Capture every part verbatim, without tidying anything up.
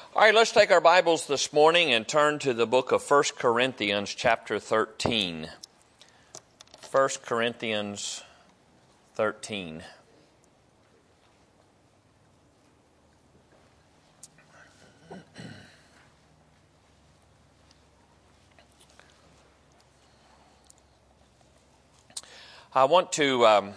All right, let's take our Bibles this morning and turn to the book of First Corinthians chapter thirteen. First Corinthians thirteen. I want to um,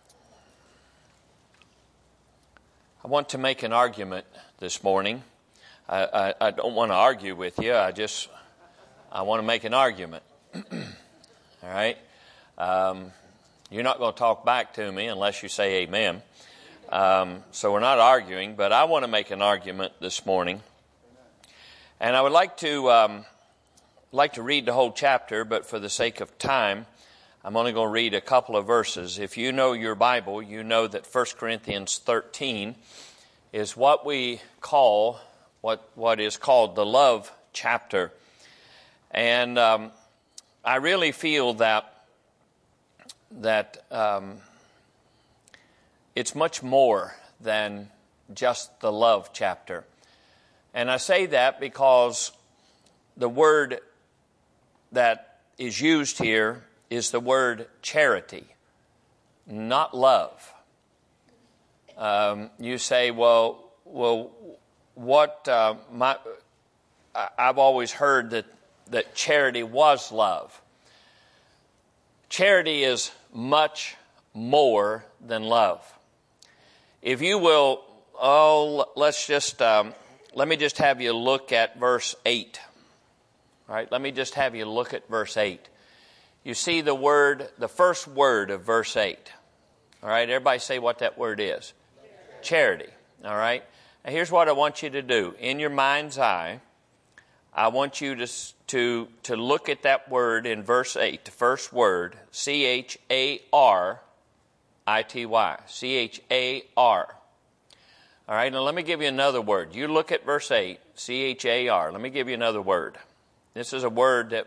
I want to make an argument this morning. I, I, I don't want to argue with you. I just I want to make an argument. All right. Um, you're not going to talk back to me unless you say amen. Um, so we're not arguing, but I want to make an argument this morning, and I would like to um, like to read the whole chapter, but for the sake of time, I'm only going to read a couple of verses. If you know your Bible, you know that First Corinthians thirteen is what we call what what is called the love chapter, and um, I really feel that that um, it's much more than just the love chapter, and I say that because the word that is used here is the word charity, not love. Um, you say, well, well, what? Uh, my, I've always heard that that charity was love. Charity is much more than love. If you will, oh, let's just um, let me just have you look at verse eight. All right, let me just have you look at verse eight. You see the word, the first word of verse eight. All right, everybody say what that word is. Charity. All right. Now here's what I want you to do. In your mind's eye, I want you to, to, to look at that word in verse eight, the first word, C H A R I T Y. C H A R. All right, now let me give you another word. You look at verse eight, C H A R. Let me give you another word. This is a word that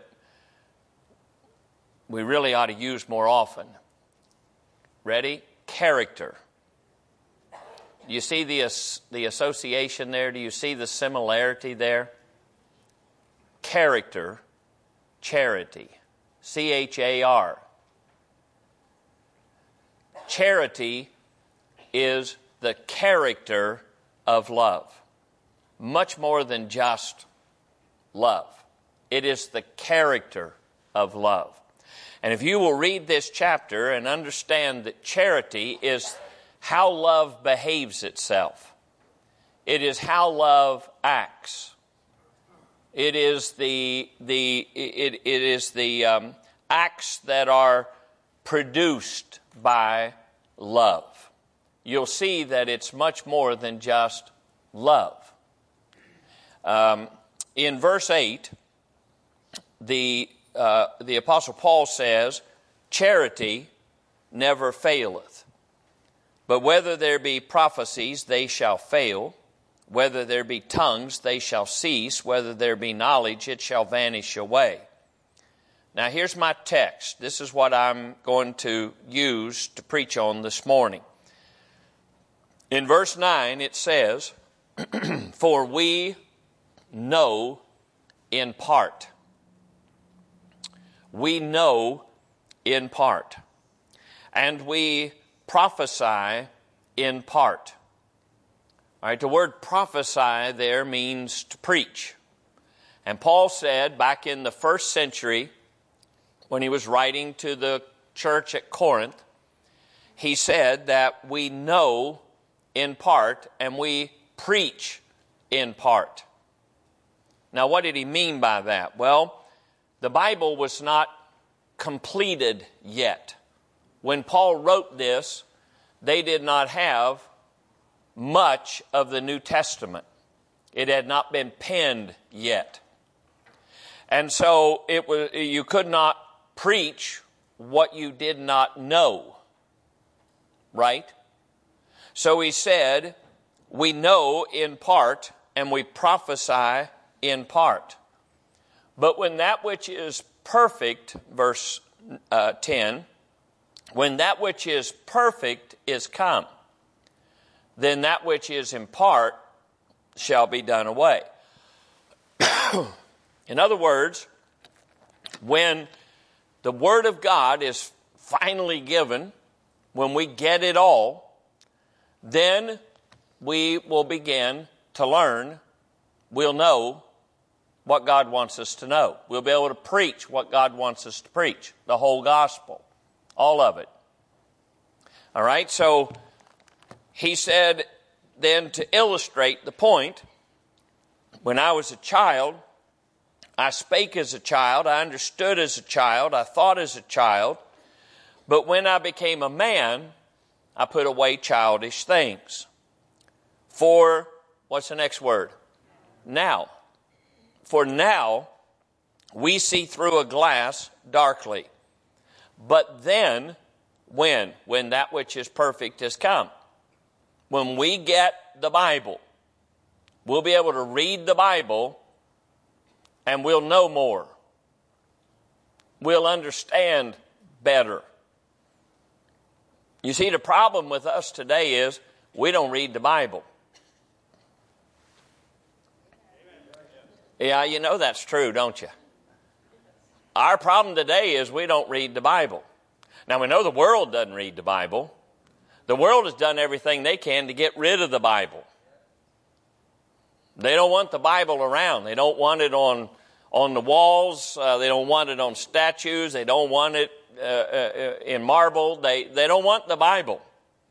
we really ought to use more often. Ready? Character. Do you see the, the association there? Do you see the similarity there? Character, charity. C H A R. Charity is the character of love. Much more than just love. It is the character of love. And if you will read this chapter and understand that charity is how love behaves itself. It is how love acts. It is the the it, it is the um, acts that are produced by love. You'll see that it's much more than just love. Um, in verse eight, the Uh, the Apostle Paul says, charity never faileth. But whether there be prophecies, they shall fail. Whether there be tongues, they shall cease. Whether there be knowledge, it shall vanish away. Now here's my text. This is what I'm going to use to preach on this morning. In verse nine it says, for we know in part. We know in part, and we prophesy in part. All right, the word prophesy there means to preach. And Paul said back in the first century, when he was writing to the church at Corinth, he said that we know in part and we preach in part. Now, what did he mean by that? Well, the Bible was not completed yet. When Paul wrote this, they did not have much of the New Testament. It had not been penned yet. And so it was, you could not preach what you did not know. Right? So he said, we know in part and we prophesy in part. But when that which is perfect, verse uh, ten, when that which is perfect is come, then that which is in part shall be done away. In other words, when the Word of God is finally given, when we get it all, then we will begin to learn. We'll know what God wants us to know. We'll be able to preach what God wants us to preach, the whole gospel, all of it. All right, so he said then, to illustrate the point, when I was a child, I spake as a child, I understood as a child, I thought as a child, but when I became a man, I put away childish things. For, what's the next word? Now. For now, we see through a glass darkly. But then, when? When that which is perfect has come. When we get the Bible, we'll be able to read the Bible and we'll know more. We'll understand better. You see, the problem with us today is we don't read the Bible. Yeah, you know that's true, don't you? Our problem today is we don't read the Bible. Now, we know the world doesn't read the Bible. The world has done everything they can to get rid of the Bible. They don't want the Bible around. They don't want it on, on the walls. Uh, they don't want it on statues. They don't want it uh, uh, in marble. They, they don't want the Bible.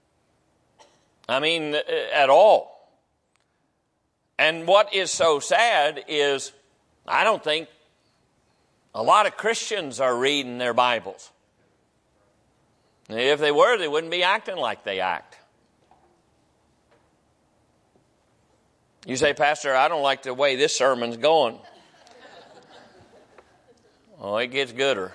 I mean, at all. And what is so sad is I don't think a lot of Christians are reading their Bibles. If they were, they wouldn't be acting like they act. You say, Pastor, I don't like the way this sermon's going. Oh, it gets gooder.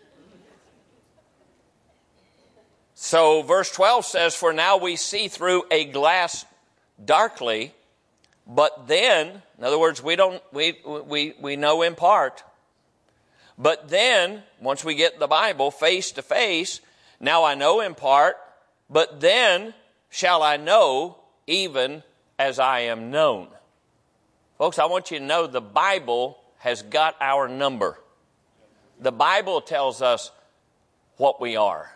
So verse twelve says, for now we see through a glass darkly, but then, in other words, we don't we we we know in part. But then, once we get the Bible face to face, now I know in part, but then shall I know even as I am known. Folks, I want you to know the Bible has got our number. The Bible tells us what we are.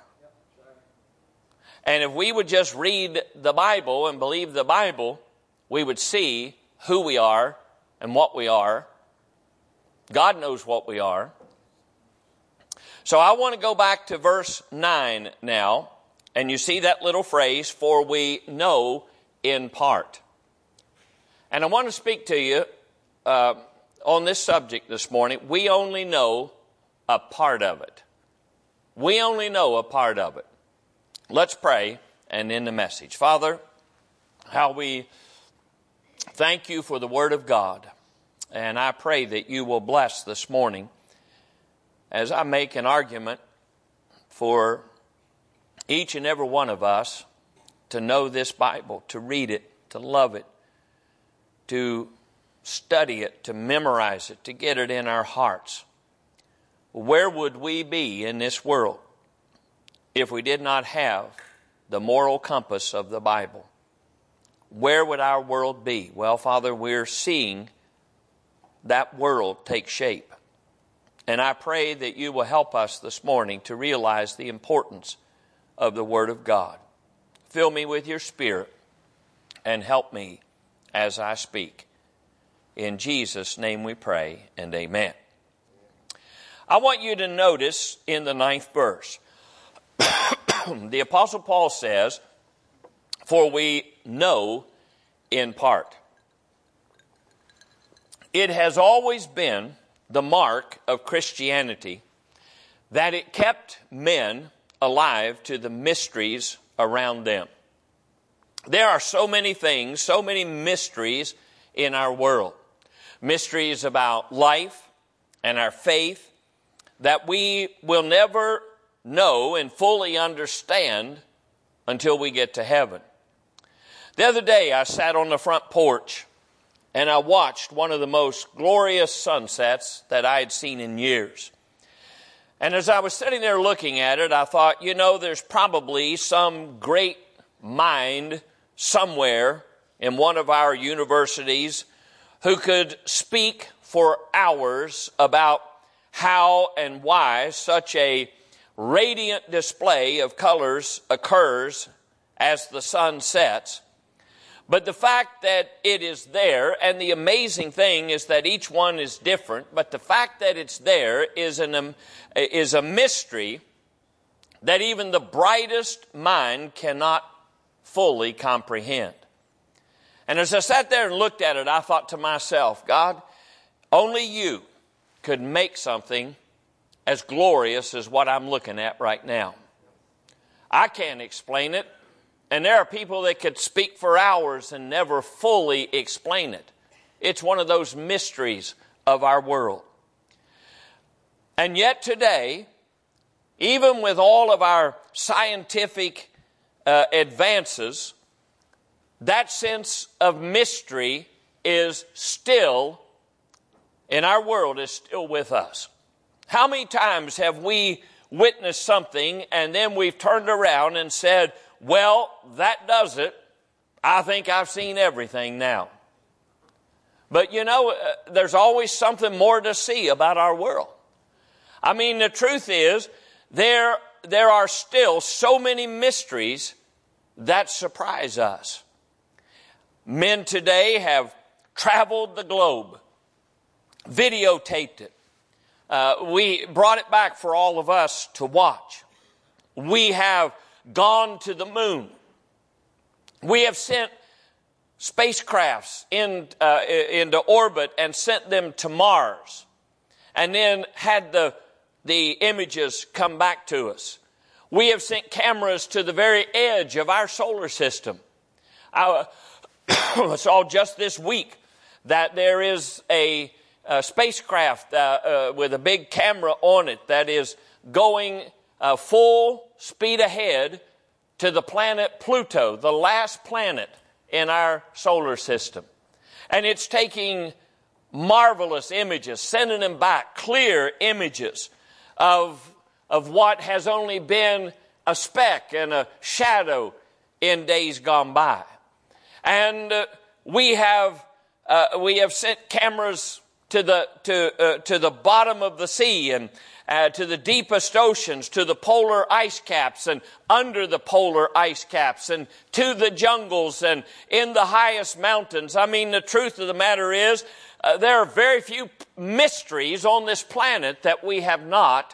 And if we would just read the Bible and believe the Bible, we would see who we are and what we are. God knows what we are. So I want to go back to verse nine now, and you see that little phrase, for we know in part. And I want to speak to you uh, on this subject this morning. We only know a part of it. We only know a part of it. Let's pray and end the message. Father, how we thank you for the Word of God. And I pray that you will bless this morning as I make an argument for each and every one of us to know this Bible, to read it, to love it, to study it, to memorize it, to get it in our hearts. Where would we be in this world if we did not have the moral compass of the Bible? Where would our world be? Well, Father, we're seeing that world take shape. And I pray that you will help us this morning to realize the importance of the Word of God. Fill me with your Spirit and help me as I speak. In Jesus' name we pray, and amen. I want you to notice in the ninth verse, the Apostle Paul says, for we know in part. It has always been the mark of Christianity that it kept men alive to the mysteries around them. There are so many things, so many mysteries in our world. Mysteries about life and our faith that we will never know and fully understand until we get to heaven. The other day I sat on the front porch and I watched one of the most glorious sunsets that I had seen in years. And as I was sitting there looking at it, I thought, you know, there's probably some great mind somewhere in one of our universities who could speak for hours about how and why such a radiant display of colors occurs as the sun sets. But the fact that it is there, and the amazing thing is that each one is different, but the fact that it's there is, an, um, is a mystery that even the brightest mind cannot fully comprehend. And as I sat there and looked at it, I thought to myself, God, only you could make something as glorious as what I'm looking at right now. I can't explain it. And there are people that could speak for hours and never fully explain it. It's one of those mysteries of our world. And yet today, even with all of our scientific uh, advances, that sense of mystery is still, in our world, is still with us. How many times have we witnessed something and then we've turned around and said, well, that does it. I think I've seen everything now. But you know, uh, there's always something more to see about our world. I mean, the truth is, there, there are still so many mysteries that surprise us. Men today have traveled the globe, videotaped it. Uh, we brought it back for all of us to watch. We have gone to the moon. We have sent spacecrafts in, uh, into orbit and sent them to Mars, and then had the, the images come back to us. We have sent cameras to the very edge of our solar system. I saw just this week that there is a, a spacecraft uh, uh, with a big camera on it that is going uh, full speed ahead to the planet Pluto, the last planet in our solar system. And it's taking marvelous images, sending them back, clear images of, of what has only been a speck and a shadow in days gone by. And uh, we have uh, we have sent cameras to the to uh, to the bottom of the sea and uh, to the deepest oceans, to the polar ice caps and under the polar ice caps, and to the jungles and in the highest mountains. I mean, the truth of the matter is, uh, there are very few mysteries on this planet that we have not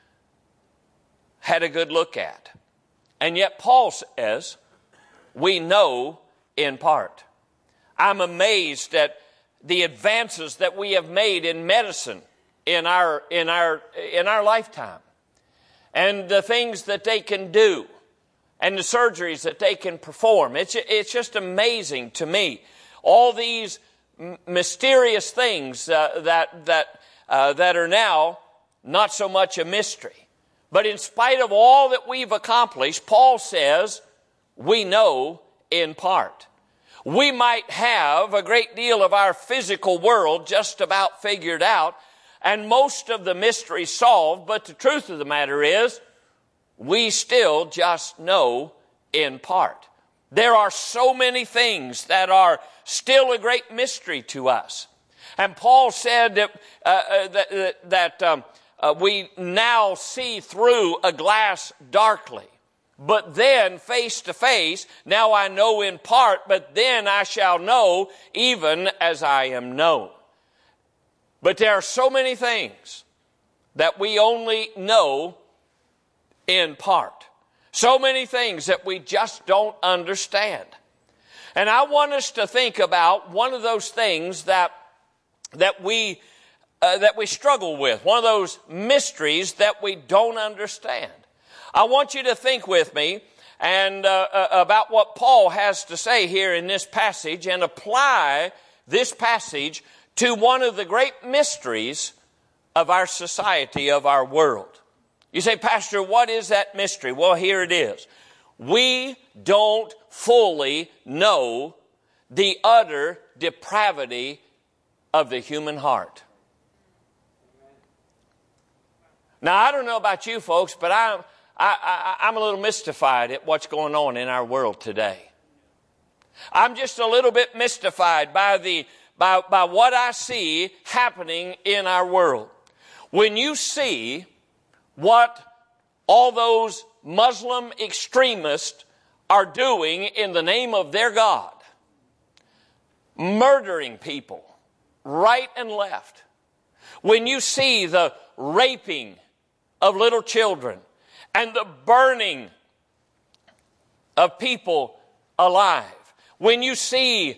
had a good look at. And yet Paul says, we know in part. I'm amazed at the advances that we have made in medicine in our in our in our lifetime, and the things that they can do, and the surgeries that they can perform. It's it's just amazing to me, all these m- mysterious things uh, that that uh, that are now not so much a mystery. But in spite of all that we've accomplished, Paul says we know in part. We might have a great deal of our physical world just about figured out and most of the mysteries solved, but the truth of the matter is we still just know in part. There are so many things that are still a great mystery to us. And Paul said that, uh, uh, that, that um, uh, we now see through a glass darkly. But then face to face, now I know in part, but then I shall know even as I am known. But there are so many things that we only know in part. So many things that we just don't understand. And I want us to think about one of those things that, that we, uh, that we struggle with, one of those mysteries that we don't understand. I want you to think with me and uh, uh, about what Paul has to say here in this passage and apply this passage to one of the great mysteries of our society, of our world. You say, Pastor, what is that mystery? Well, here it is. We don't fully know the utter depravity of the human heart. Now, I don't know about you folks, but I'm I, I, I'm a little mystified at what's going on in our world today. I'm just a little bit mystified by the by, by what I see happening in our world. When you see what all those Muslim extremists are doing in the name of their God, murdering people right and left, when you see the raping of little children and the burning of people alive, when you see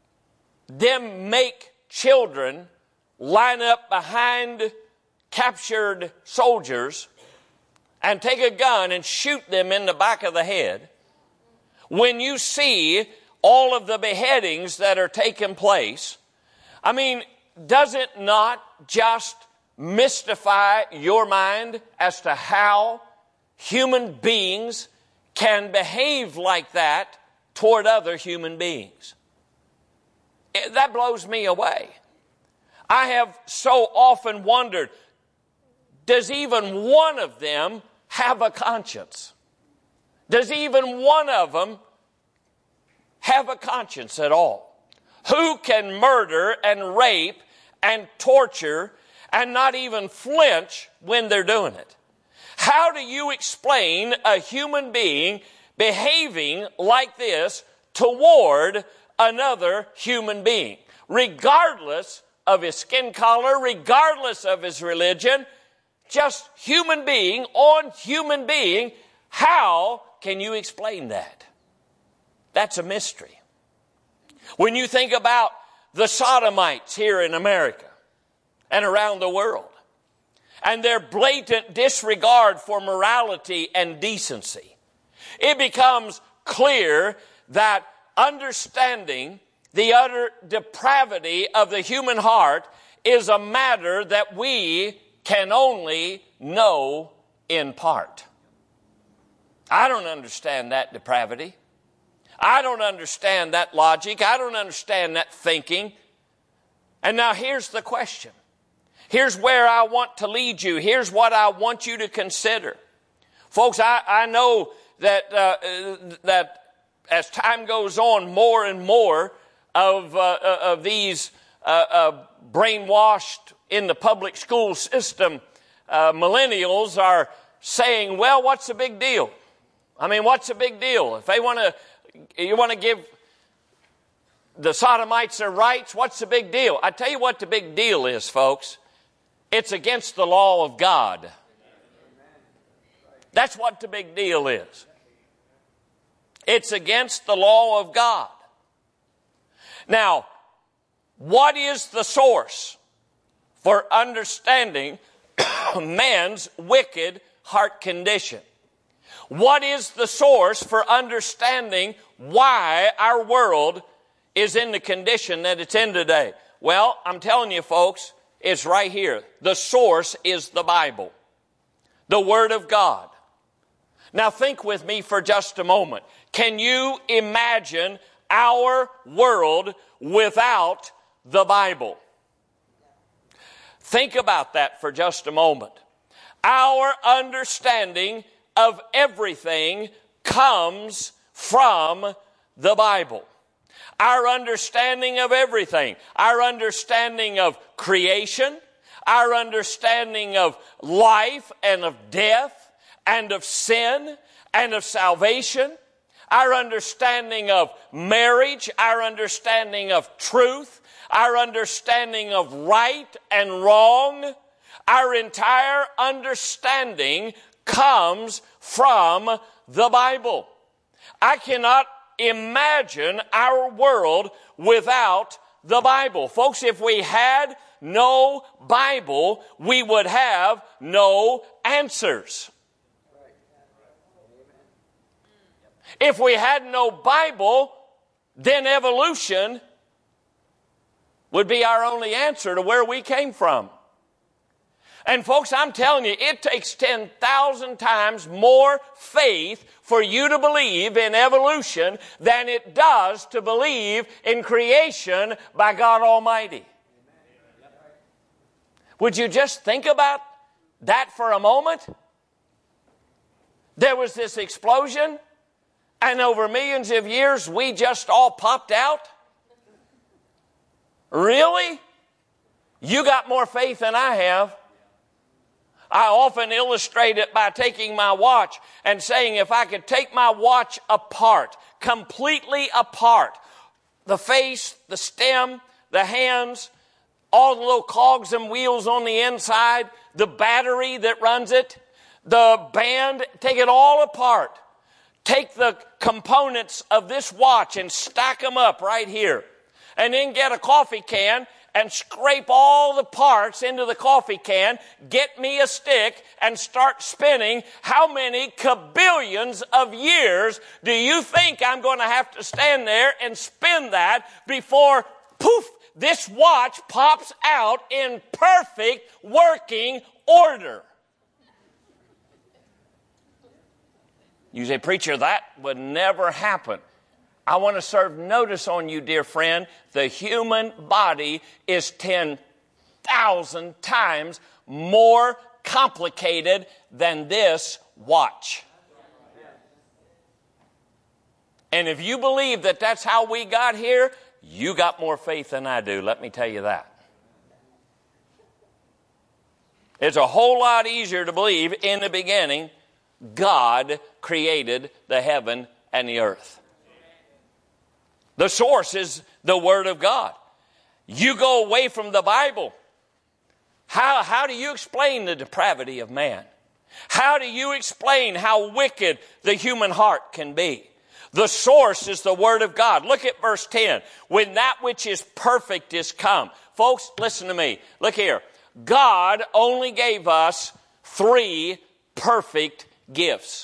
them make children line up behind captured soldiers and take a gun and shoot them in the back of the head, when you see all of the beheadings that are taking place, I mean, does it not just mystify your mind as to how human beings can behave like that toward other human beings? It, that blows me away. I have so often wondered, does even one of them have a conscience? Does even one of them have a conscience at all? Who can murder and rape and torture and not even flinch when they're doing it? How do you explain a human being behaving like this toward another human being, regardless of his skin color, regardless of his religion, just human being on human being? How can you explain that? That's a mystery. When you think about the sodomites here in America and around the world, and their blatant disregard for morality and decency, it becomes clear that understanding the utter depravity of the human heart is a matter that we can only know in part. I don't understand that depravity. I don't understand that logic. I don't understand that thinking. And now here's the question. Here's where I want to lead you. Here's what I want you to consider. Folks, I, I know that, uh, that as time goes on, more and more of, uh, of these uh, uh, brainwashed in the public school system uh, millennials are saying, well, what's the big deal? I mean, what's the big deal? If they want to, you want to give the sodomites their rights, what's the big deal? I tell you what the big deal is, folks. It's against the law of God. That's what the big deal is. It's against the law of God. Now, what is the source for understanding man's wicked heart condition? What is the source for understanding why our world is in the condition that it's in today? Well, I'm telling you, folks, it's right here. The source is the Bible, the Word of God. Now think with me for just a moment. Can you imagine our world without the Bible? Think about that for just a moment. Our understanding of everything comes from the Bible. Our understanding of everything, our understanding of creation, our understanding of life and of death and of sin and of salvation, our understanding of marriage, our understanding of truth, our understanding of right and wrong, our entire understanding comes from the Bible. I cannot imagine our world without the Bible. Folks, if we had no Bible, we would have no answers. If we had no Bible, then evolution would be our only answer to where we came from. And folks, I'm telling you, it takes ten thousand times more faith for you to believe in evolution than it does to believe in creation by God Almighty. Would you just think about that for a moment? There was this explosion, and over millions of years, we just all popped out. Really? You got more faith than I have. I often illustrate it by taking my watch and saying if I could take my watch apart, completely apart, the face, the stem, the hands, all the little cogs and wheels on the inside, the battery that runs it, the band, take it all apart. Take the components of this watch and stack them up right here. And then get a coffee can and scrape all the parts into the coffee can, get me a stick, and start spinning. How many kabillions of years do you think I'm going to have to stand there and spin that before, poof, this watch pops out in perfect working order? You say, preacher, that would never happen. I want to serve notice on you, dear friend. The human body is ten thousand times more complicated than this watch. And if you believe that that's how we got here, you got more faith than I do. Let me tell you that. It's a whole lot easier to believe in the beginning God created the heaven and the earth. The source is the Word of God. You go away from the Bible. How, how do you explain the depravity of man? How do you explain how wicked the human heart can be? The source is the Word of God. Look at verse ten. When that which is perfect is come. Folks, listen to me. Look here. God only gave us three perfect gifts.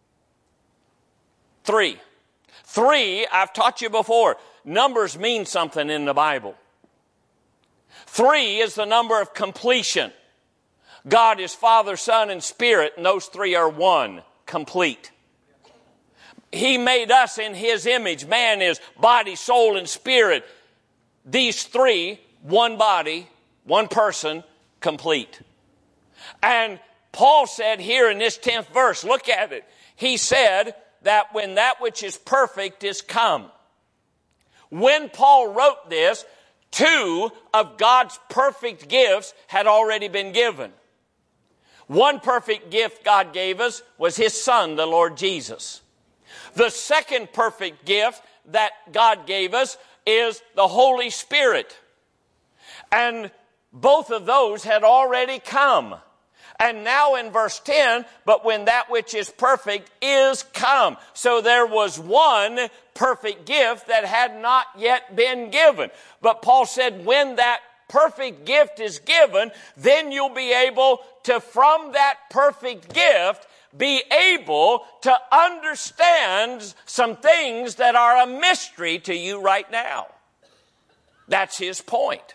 Three. Three, I've taught you before, numbers mean something in the Bible. Three is the number of completion. God is Father, Son, and Spirit, and those three are one, complete. He made us in His image. Man is body, soul, and spirit. These three, one body, one person, complete. And Paul said here in this tenth verse, look at it. He said that when that which is perfect is come. When Paul wrote this, two of God's perfect gifts had already been given. One perfect gift God gave us was His Son, the Lord Jesus. The second perfect gift that God gave us is the Holy Spirit. And both of those had already come. And now in verse ten, but when that which is perfect is come. So there was one perfect gift that had not yet been given. But Paul said when that perfect gift is given, then you'll be able to, from that perfect gift, be able to understand some things that are a mystery to you right now. That's his point.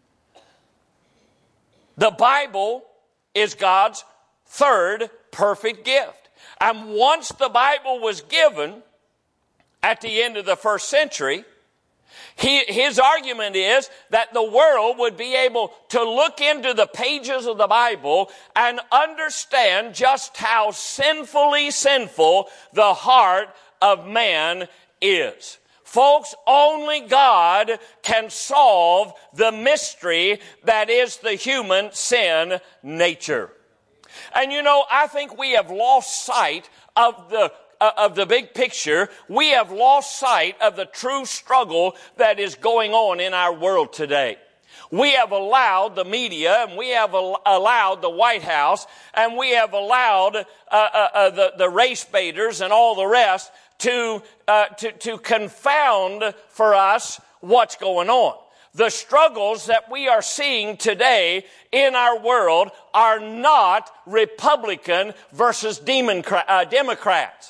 The Bible is God's third perfect gift. And once the Bible was given at the end of the first century, he, his argument is that the world would be able to look into the pages of the Bible and understand just how sinfully sinful the heart of man is. Folks, only God can solve the mystery that is the human sin nature. And you know, I think we have lost sight of the uh, of the big picture. We have lost sight of the true struggle that is going on in our world today. We have allowed the media, and we have al- allowed the White House, and we have allowed uh, uh, uh, the, the race baiters and all the rest to, uh, to, to confound for us what's going on. The struggles that we are seeing today in our world are not Republican versus Democrat, uh, Democrats.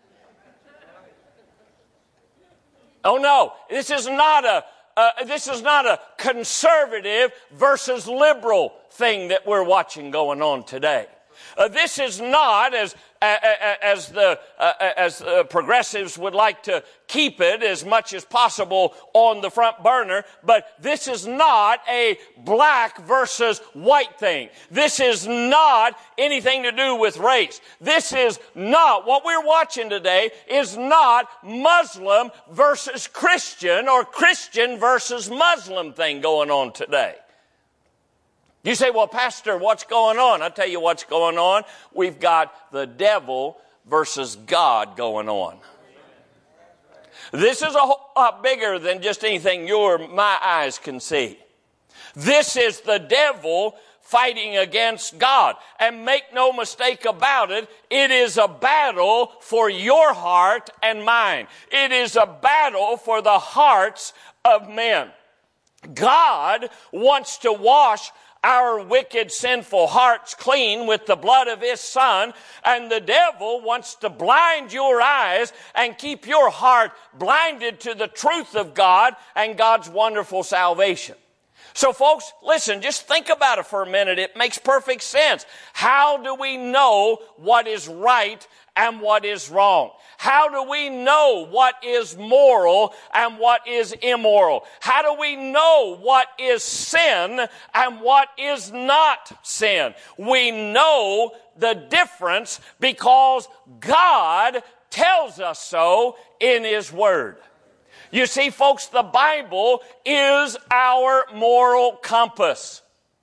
Oh no, this is not a uh, this is not a conservative versus liberal thing that we're watching going on today. Uh, this is not, as uh, as the uh, as uh, progressives would like to keep it as much as possible on the front burner, but this is not a black versus white thing. This is not anything to do with race. This is not, what we're watching today is not Muslim versus Christian or Christian versus Muslim thing going on today. You say, well, Pastor, what's going on? I'll tell you what's going on. We've got the devil versus God going on. This is a whole lot bigger than just anything your, my eyes can see. This is the devil fighting against God. And make no mistake about it, it is a battle for your heart and mine. It is a battle for the hearts of men. God wants to wash our wicked, sinful hearts clean with the blood of His Son, and the devil wants to blind your eyes and keep your heart blinded to the truth of God and God's wonderful salvation. So folks, listen, just think about it for a minute. It makes perfect sense. How do we know what is right and what is wrong? How do we know what is moral and what is immoral? How do we know what is sin and what is not sin? We know the difference because God tells us so in His Word. You see, folks, the Bible is our moral compass.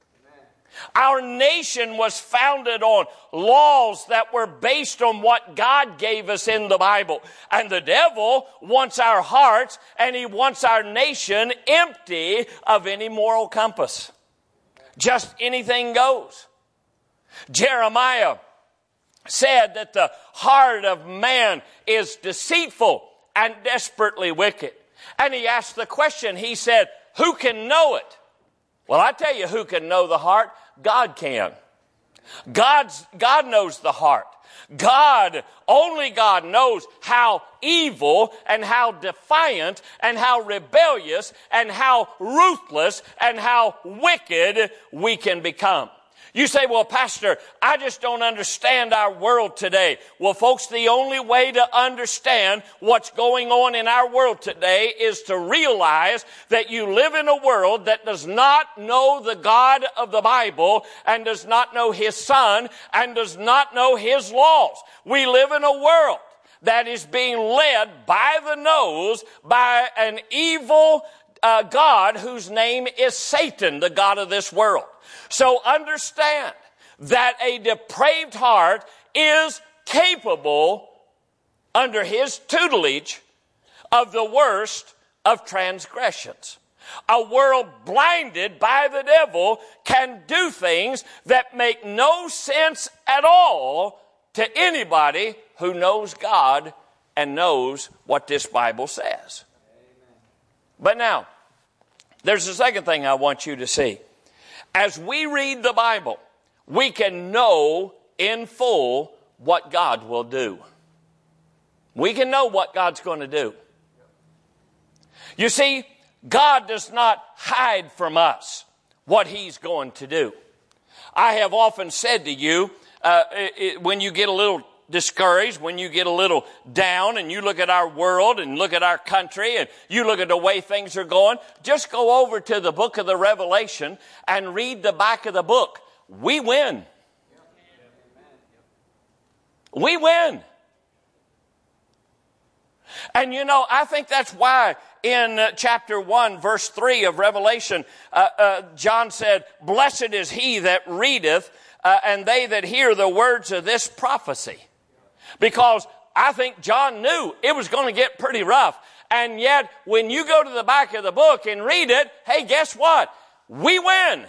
Our nation was founded on laws that were based on what God gave us in the Bible. And the devil wants our hearts and he wants our nation empty of any moral compass. Just anything goes. Jeremiah said that the heart of man is deceitful and desperately wicked. And he asked the question, he said, who can know it? Well, I tell you who can know the heart. God can. God's, God knows the heart. God, only God knows how evil and how defiant and how rebellious and how ruthless and how wicked we can become. You say, well, Pastor, I just don't understand our world today. Well, folks, the only way to understand what's going on in our world today is to realize that you live in a world that does not know the God of the Bible and does not know His Son and does not know His laws. We live in a world that is being led by the nose by an evil uh, God whose name is Satan, the god of this world. So understand that a depraved heart is capable, under his tutelage, of the worst of transgressions. A world blinded by the devil can do things that make no sense at all to anybody who knows God and knows what this Bible says. But now, there's a second thing I want you to see. As we read the Bible, we can know in full what God will do. We can know what God's going to do. You see, God does not hide from us what He's going to do. I have often said to you, uh, it, it, when you get a little discouraged, when you get a little down and you look at our world and look at our country and you look at the way things are going, just go over to the book of the Revelation and read the back of the book. We win. We win. And you know, I think that's why in uh, chapter one, verse three of Revelation, uh, uh, John said, "Blessed is he that readeth, uh, and they that hear the words of this prophecy." Because I think John knew it was going to get pretty rough. And yet, when you go to the back of the book and read it, hey, guess what? We win.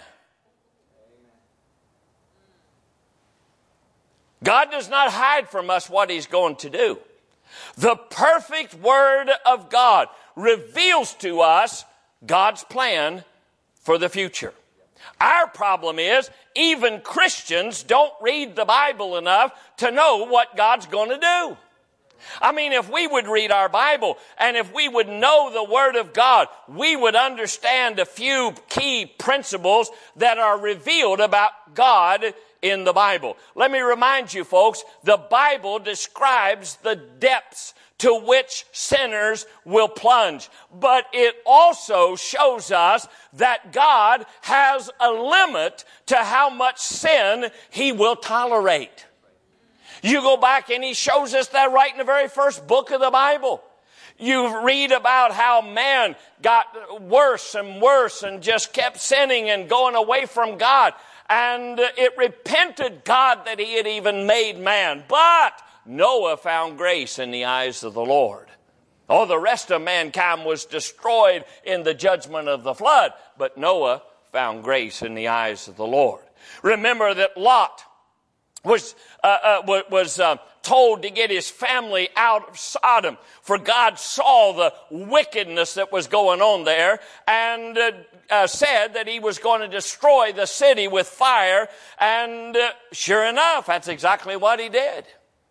God does not hide from us what He's going to do. The perfect Word of God reveals to us God's plan for the future. Our problem is, even Christians don't read the Bible enough to know what God's going to do. I mean, if we would read our Bible and if we would know the Word of God, we would understand a few key principles that are revealed about God in the Bible. Let me remind you, folks, the Bible describes the depths to which sinners will plunge. But it also shows us that God has a limit to how much sin He will tolerate. You go back and He shows us that right in the very first book of the Bible. You read about how man got worse and worse and just kept sinning and going away from God. And it repented God that He had even made man. But Noah found grace in the eyes of the Lord. Oh, the rest of mankind was destroyed in the judgment of the flood. But Noah found grace in the eyes of the Lord. Remember that Lot was uh, uh, was uh, told to get his family out of Sodom, for God saw the wickedness that was going on there, and uh, uh, said that He was going to destroy the city with fire. And uh, sure enough, that's exactly what He did.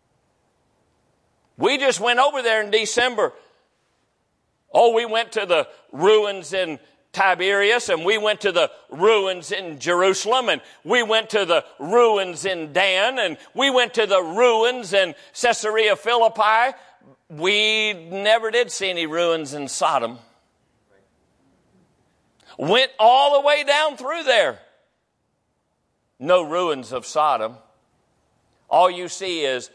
We just went over there in December. Oh, we went to the ruins in Tiberias, and we went to the ruins in Jerusalem, and we went to the ruins in Dan, and we went to the ruins in Caesarea Philippi. We never did see any ruins in Sodom. Went all the way down through there. No ruins of Sodom. All you see is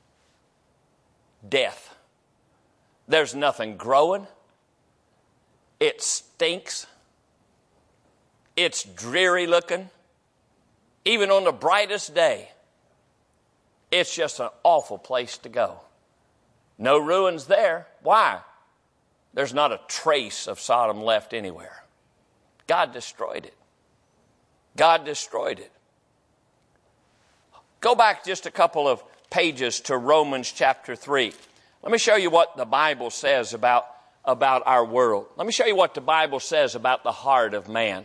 death. There's nothing growing. It stinks. It's dreary looking. Even on the brightest day, it's just an awful place to go. No ruins there. Why? There's not a trace of Sodom left anywhere. God destroyed it. God destroyed it. Go back just a couple of pages to Romans chapter three. Let me show you what the Bible says about, about our world. Let me show you what the Bible says about the heart of man.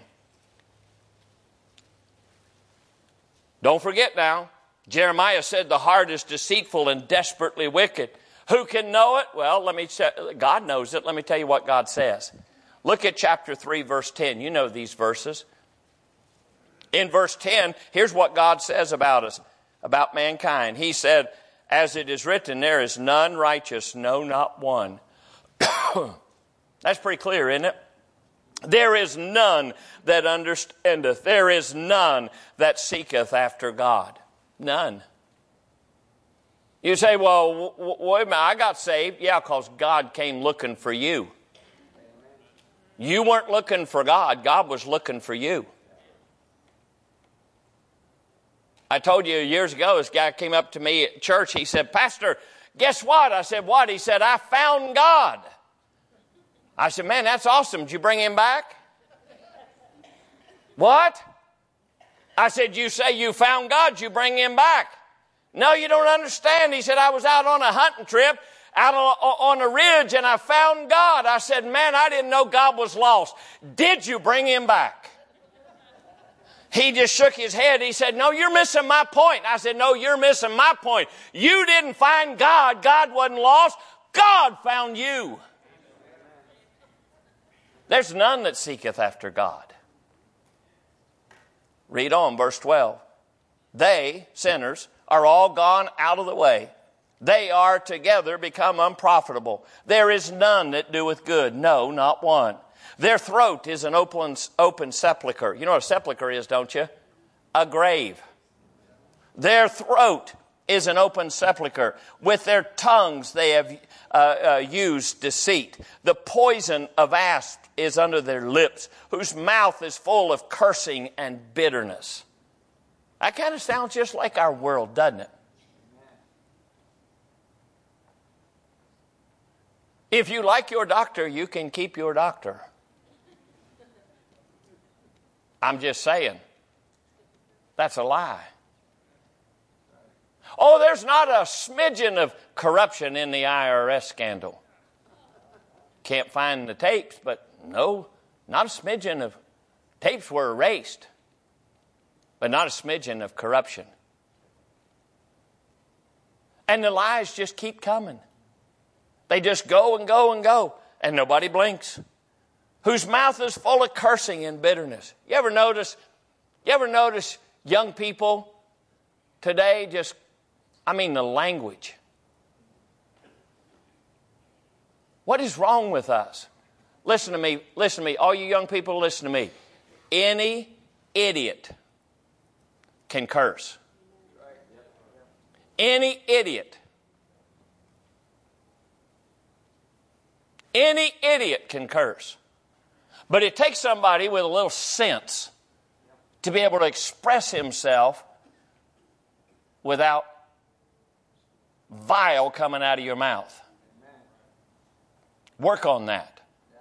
Don't forget now, Jeremiah said the heart is deceitful and desperately wicked. Who can know it? Well, let me say, God knows it. Let me tell you what God says. Look at chapter three, verse ten. You know these verses. In verse ten, here's what God says about us, about mankind. He said, as it is written, there is none righteous, no, not one. That's pretty clear, isn't it? There is none that understandeth. There is none that seeketh after God. None. You say, well, w- wait a minute, I got saved. Yeah, because God came looking for you. You weren't looking for God. God was looking for you. I told you years ago, this guy came up to me at church. He said, Pastor, guess what? I said, what? He said, I found God. I said, man, that's awesome. Did you bring Him back? What? I said, you say you found God. Did you bring Him back? No, you don't understand. He said, I was out on a hunting trip, out on a ridge, and I found God. I said, man, I didn't know God was lost. Did you bring Him back? He just shook his head. He said, no, you're missing my point. I said, no, you're missing my point. You didn't find God. God wasn't lost. God found you. There's none that seeketh after God. Read on, verse twelve. They, sinners, are all gone out of the way. They are together become unprofitable. There is none that doeth good, no, not one. Their throat is an open, open sepulchre. You know what a sepulchre is, don't you? A grave. Their throat is an open sepulchre. With their tongues they have uh, uh, used deceit. The poison of asp is under their lips, whose mouth is full of cursing and bitterness. That kind of sounds just like our world, doesn't it? If you like your doctor, you can keep your doctor. I'm just saying. That's a lie. Oh, there's not a smidgen of corruption in the I R S scandal. Can't find the tapes, but no, not a smidgen of tapes were erased, but not a smidgen of corruption. And the lies just keep coming. They just go and go and go, and nobody blinks. Whose mouth is full of cursing and bitterness. You ever notice, you ever notice young people today just, I mean the language. What is wrong with us? Listen to me, listen to me. All you young people, listen to me. Any idiot can curse. Any idiot. Any idiot can curse. But it takes somebody with a little sense to be able to express himself without vile coming out of your mouth. Work on that.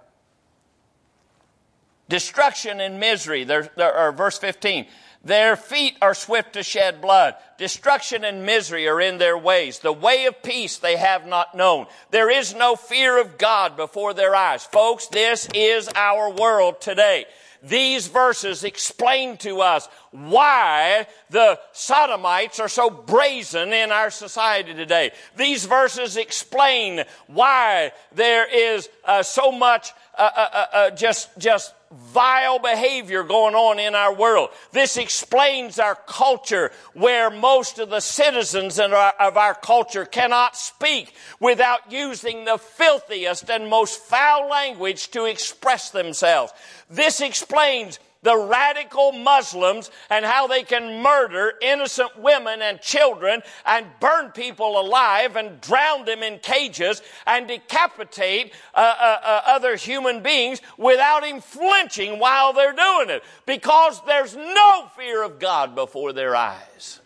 Destruction and misery. There, there are verse fifteen. Their feet are swift to shed blood. Destruction and misery are in their ways. The way of peace they have not known. There is no fear of God before their eyes. Folks, this is our world today. These verses explain to us why the sodomites are so brazen in our society today. These verses explain why there is uh, so much uh, uh, uh, just, just vile behavior going on in our world. This explains our culture, where most of the citizens of our, of our culture cannot speak without using the filthiest and most foul language to express themselves. This explains the radical Muslims and how they can murder innocent women and children and burn people alive and drown them in cages and decapitate uh, uh, uh, other human beings without him flinching while they're doing it, because there's no fear of God before their eyes.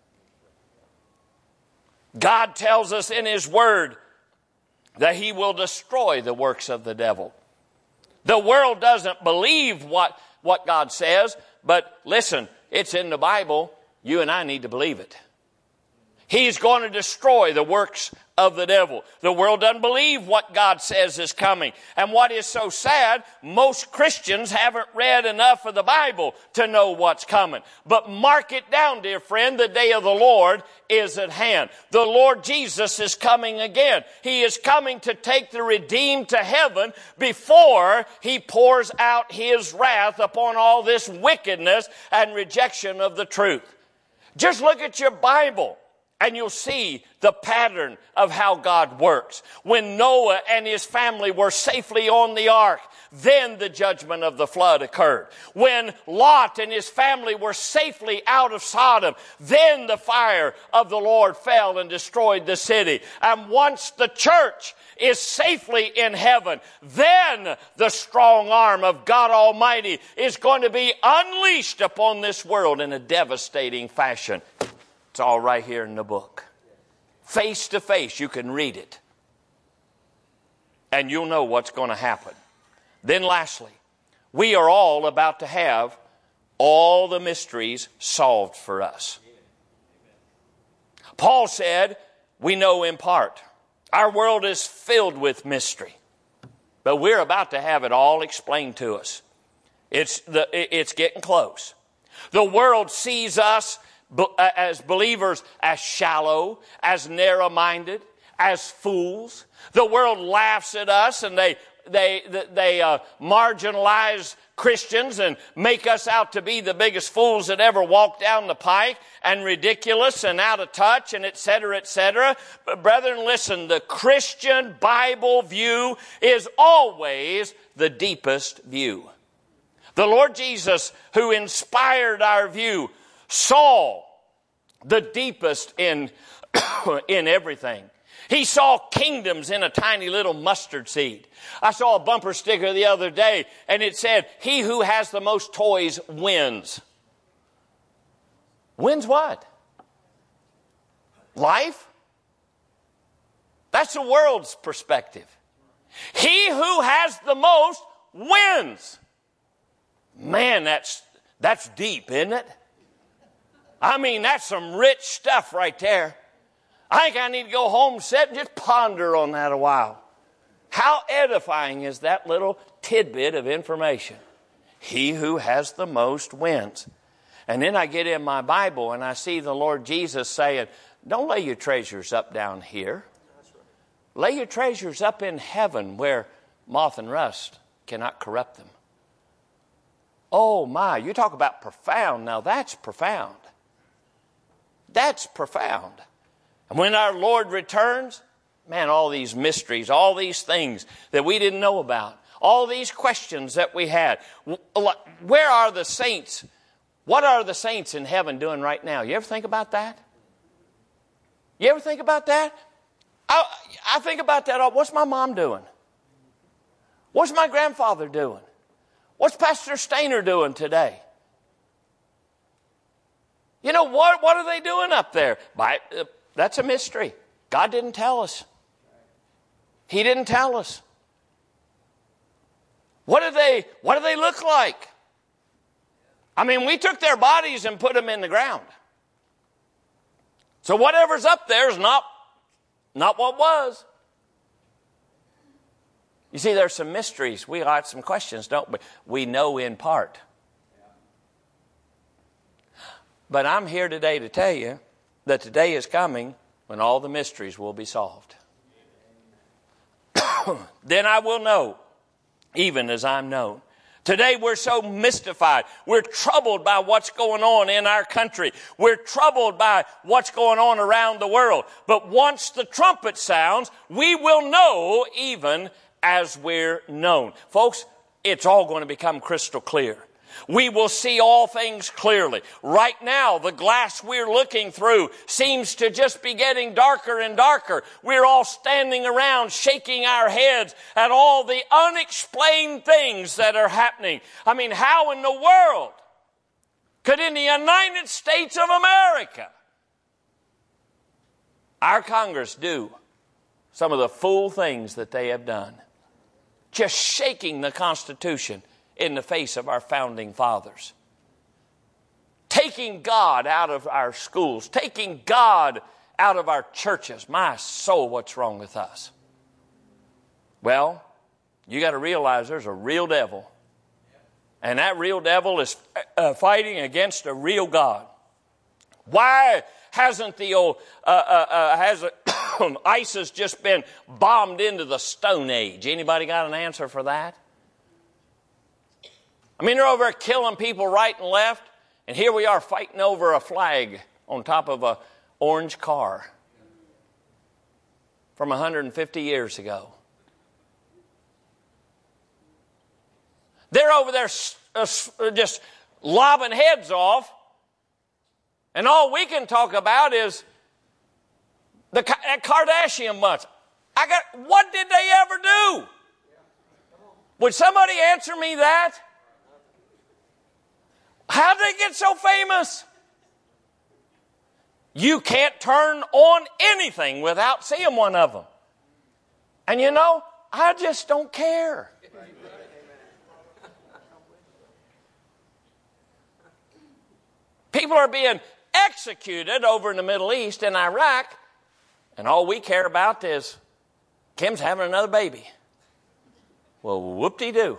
God tells us in His Word that He will destroy the works of the devil. The world doesn't believe what what God says, but listen, it's in the Bible. You and I need to believe it. He's going to destroy the works of the devil. The world doesn't believe what God says is coming. And what is so sad, most Christians haven't read enough of the Bible to know what's coming. But mark it down, dear friend, the day of the Lord is at hand. The Lord Jesus is coming again. He is coming to take the redeemed to heaven before He pours out His wrath upon all this wickedness and rejection of the truth. Just look at your Bible, and you'll see the pattern of how God works. When Noah and his family were safely on the ark, then the judgment of the flood occurred. When Lot and his family were safely out of Sodom, then the fire of the Lord fell and destroyed the city. And once the church is safely in heaven, then the strong arm of God Almighty is going to be unleashed upon this world in a devastating fashion. It's all right here in the book. Face to face, you can read it. And you'll know what's going to happen. Then lastly, we are all about to have all the mysteries solved for us. Paul said, we know in part. Our world is filled with mystery. But we're about to have it all explained to us. It's, the, it's getting close. The world sees us as believers as shallow, as narrow-minded, as fools. The world laughs at us, and they they they uh, marginalize Christians and make us out to be the biggest fools that ever walked down the pike, and ridiculous and out of touch, and et cetera, et cetera. But brethren, listen, the Christian Bible view is always the deepest view. The Lord Jesus, who inspired our view, saw the deepest in, in everything. He saw kingdoms in a tiny little mustard seed. I saw a bumper sticker the other day, and it said, he who has the most toys wins. Wins what? Life? That's the world's perspective. He who has the most wins. Man, that's, that's deep, isn't it? I mean, that's some rich stuff right there. I think I need to go home, sit and just ponder on that a while. How edifying is that little tidbit of information? He who has the most wins. And then I get in my Bible and I see the Lord Jesus saying, don't lay your treasures up down here. Lay your treasures up in heaven where moth and rust cannot corrupt them. Oh my, you talk about profound. Now that's profound. That's profound. And when our Lord returns, man, all these mysteries, all these things that we didn't know about, all these questions that we had. Where are the saints? What are the saints in heaven doing right now? You ever think about that? You ever think about that? I, I think about that. What's my mom doing? What's my grandfather doing? What's Pastor Stainer doing today? You know, what, what are they doing up there? By, uh, that's a mystery. God didn't tell us. He didn't tell us. What do they, what do they look like? I mean, we took their bodies and put them in the ground. So whatever's up there is not, not what was. You see, there's some mysteries. We got some questions, don't we? We know in part. But I'm here today to tell you that today is coming when all the mysteries will be solved. Then I will know, even as I'm known. Today we're so mystified. We're troubled by what's going on in our country. We're troubled by what's going on around the world. But once the trumpet sounds, we will know even as we're known. Folks, it's all going to become crystal clear. We will see all things clearly. Right now, the glass we're looking through seems to just be getting darker and darker. We're all standing around shaking our heads at all the unexplained things that are happening. I mean, how in the world could in the United States of America our Congress do some of the fool things that they have done? Just shaking the Constitution in the face of our founding fathers. Taking God out of our schools. Taking God out of our churches. My soul, what's wrong with us? Well, you got to realize there's a real devil. And that real devil is uh, fighting against a real God. Why hasn't the old, uh, uh, uh, has ISIS just been bombed into the Stone Age? Anybody got an answer for that? I mean, they're over there killing people right and left, and here we are fighting over a flag on top of an orange car from one hundred fifty years ago. They're over there just lobbing heads off, and all we can talk about is the Kardashian bunch. I got, what did they ever do? Would somebody answer me that? How did they get so famous? You can't turn on anything without seeing one of them. And you know, I just don't care. People are being executed over in the Middle East, in Iraq, and all we care about is Kim's having another baby. Well, whoop-de-doo.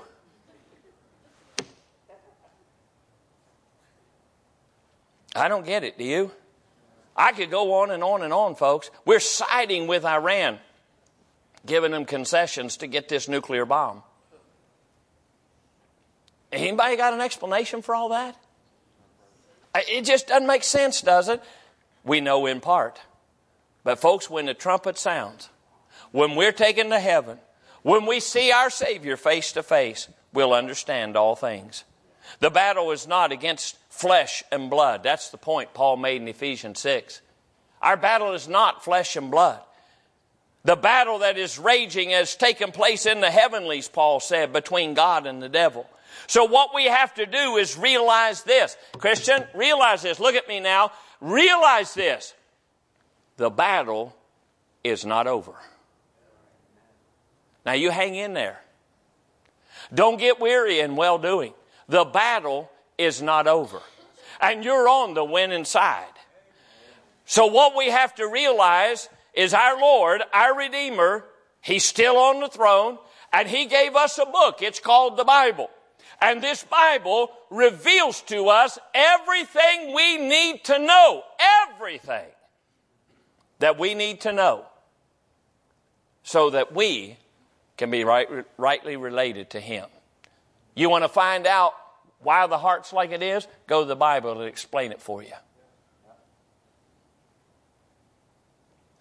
I don't get it, do you? I could go on and on and on, folks. We're siding with Iran, giving them concessions to get this nuclear bomb. Anybody got an explanation for all that? It just doesn't make sense, does it? We know in part. But folks, when the trumpet sounds, when we're taken to heaven, when we see our Savior face to face, we'll understand all things. The battle is not against flesh and blood. That's the point Paul made in Ephesians six. Our battle is not flesh and blood. The battle that is raging has taken place in the heavenlies, Paul said, between God and the devil. So what we have to do is realize this. Christian, realize this. Look at me now. Realize this. The battle is not over. Now you hang in there. Don't get weary in well-doing. The battle is not over. And you're on the winning side. So what we have to realize is our Lord, our Redeemer, He's still on the throne, and He gave us a book. It's called the Bible. And this Bible reveals to us everything we need to know. Everything that we need to know. So that we can be right, rightly related to Him. You want to find out why the heart's like it is? Go to the Bible and explain it for you.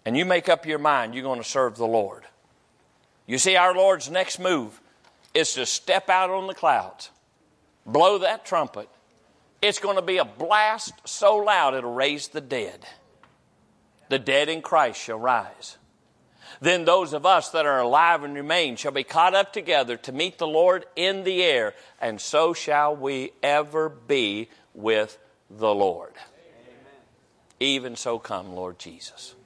and you make up your mind you're going to serve the Lord. You see, our Lord's next move is to step out on the clouds, blow that trumpet. It's going to be a blast so loud it'll raise the dead. The dead in Christ shall rise. Then those of us that are alive and remain shall be caught up together to meet the Lord in the air, and so shall we ever be with the Lord. Amen. Even so come, Lord Jesus.